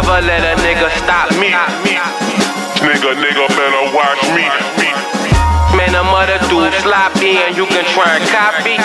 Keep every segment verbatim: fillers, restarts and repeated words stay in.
Never let a nigga stop me. Nigga, nigga better watch me. Man, them other dudes sloppy and you can try and copy.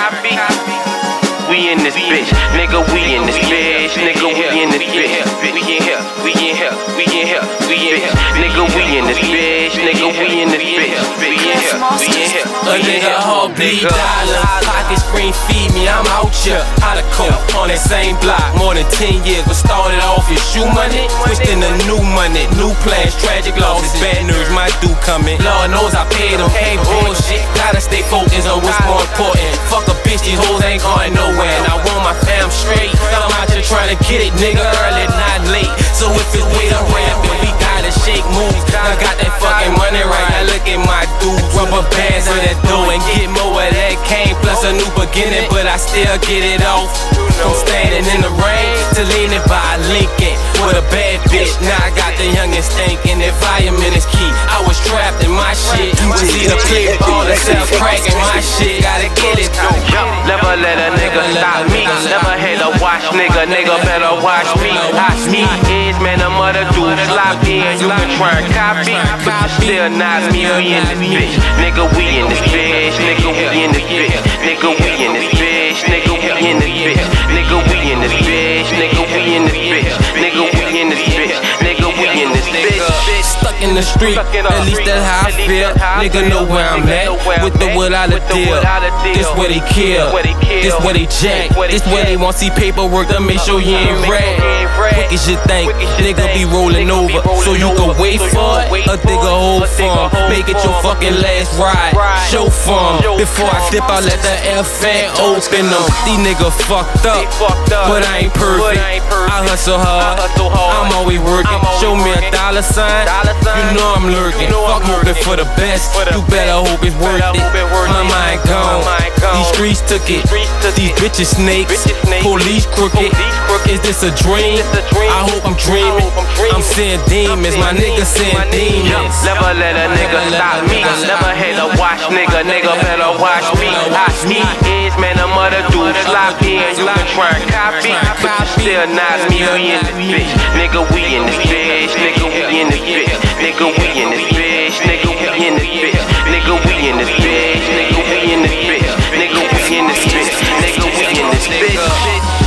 We in this bitch, nigga, we in this bitch, nigga, we in this bitch. We in here, we in here, we in here, we in here, nigga, we in this bitch, nigga, we in this bitch. We in here, we in here. A nigga heart bleed dollars, pocket screen feed me, I'm out here. Out of coke on that same block, more than ten years, but started off with shoe money, switched into new money, new plans, tragic losses, bad news, my dude coming. Lord knows I paid him, ain't bullshit. Gotta stay focused on what's more important. Fuck a bitch, these hoes ain't going nowhere. And I want my fam straight. I'm out here trying to get it, nigga, early, not late. So if it's way to ramp, then we gotta shake moves. I got that fucking money right now. Look at my dudes, rubber bands of that dough and get more of that cane. Plus a new beginning, but I still get it off. From standing in the rain to leaning by Lincoln with a bad bitch. Now I got the youngest thinking environment is key. I was trapped in my shit. Was either play ball or sell crack in my shit. Gotta get it though. Never let a nigga stop me. Never hate a watch nigga. Nigga better watch me. Watch me is man, them other dudes sloppy and you can try and copy. But you still not me. We in this bitch. Nigga, we in this bitch. Nigga, we in this bitch. Nigga, we in this bitch. Nigga, we in this bitch. Nigga, we in this bitch. Nigga, we in this bitch. Nigga, we in this bitch. Nigga, we in this bitch. Stuck in the street, at least that's how I feel. Nigga know where I'm at, with the wood out of deal. This where they kill, this where they jack. This where they want see paperwork to make sure you ain't rag. Quick as you think, nigga be rolling over, so you can wait for it, or dig a hole for 'em. Make it your fucking last ride, show for 'em. Before I dip, I let the F fan open them. These niggas fucked up, but I ain't perfect. I hustle hard, I'm always working. Show me a dollar sign, you know I'm lurking. Fuck hoping for the best, you better hope it's worth it. My mind gone, these streets took it. These bitches snakes, police crooked. Is this a dream? I hope I'm dreaming. I'm seeing demons, my nigga seeing demons. Never let a nigga stop me. Never hate a watch nigga. Nigga better watch me. Watch me is man, them other dudes sloppy and you can try and copy. But you still not me. We in this bitch. Nigga, we in this bitch. Nigga, we in this bitch. Nigga, we in this bitch. Nigga, we in this bitch. Nigga, we in this bitch. Nigga, we in this bitch. Nigga, we in this bitch. Nigga, we in this bitch.